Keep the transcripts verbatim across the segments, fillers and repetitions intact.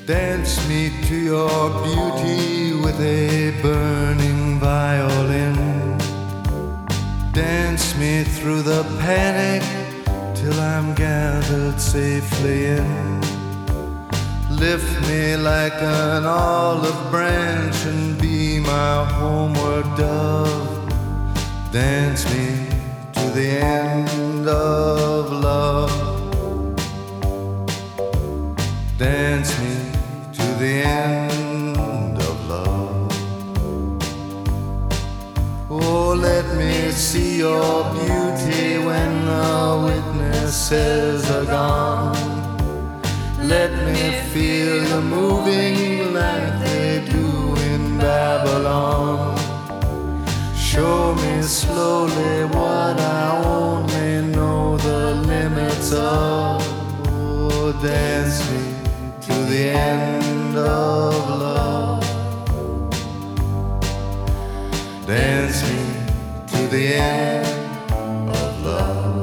Dance me to your beauty with a burning violin. Dance me through the panic till I'm gathered safely in. Lift me like an olive branch and be my homeward dove. Dance me to the end of love. Dance me to the end of love. Oh, let me see your beauty when the witnesses are gone. Let me feel you moving like they do in Babylon. Show me slowly what I only know the limits of. Oh, dance me to the end of love. Dance me to the end of love.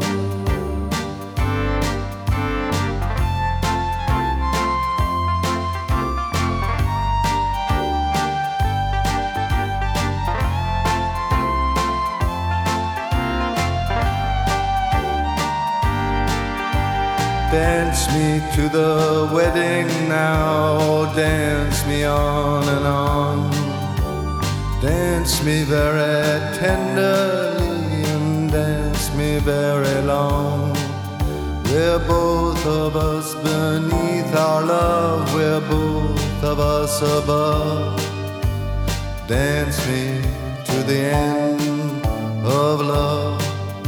Dance me to the wedding now, dance me on and on. Dance me very tenderly and dance me very long. We're both of us beneath our love, we're both of us above. Dance me to the end of love.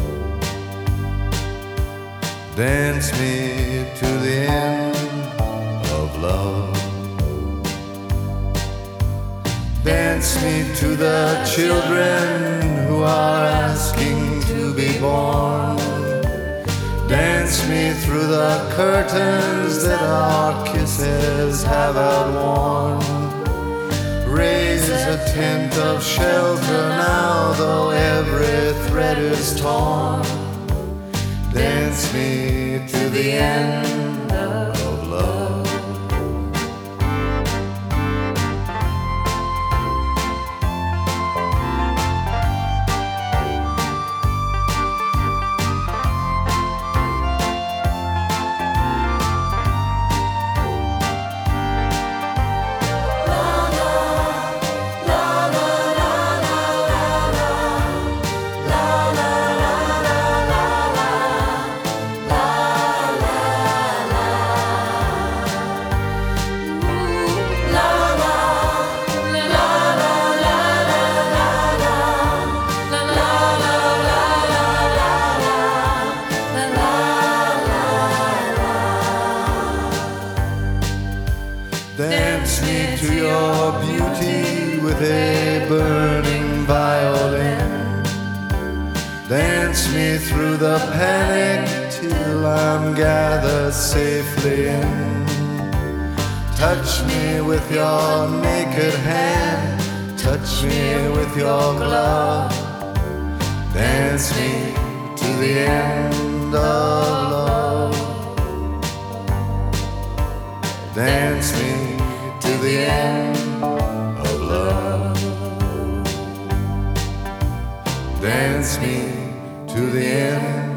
Dance me to the end of love. Dance me to the children who are asking to be born. Dance me through the curtains that our kisses have outworn. Raise a tent of shelter now, though every thread is torn. Dance me to the end of love. Dance me to your beauty with a burning violin. Dance me through the panic till I'm gathered safely in. Touch me with your naked hand, touch me with your glove. Dance me to the end of love. Dance me to the end of love. Dance me to the end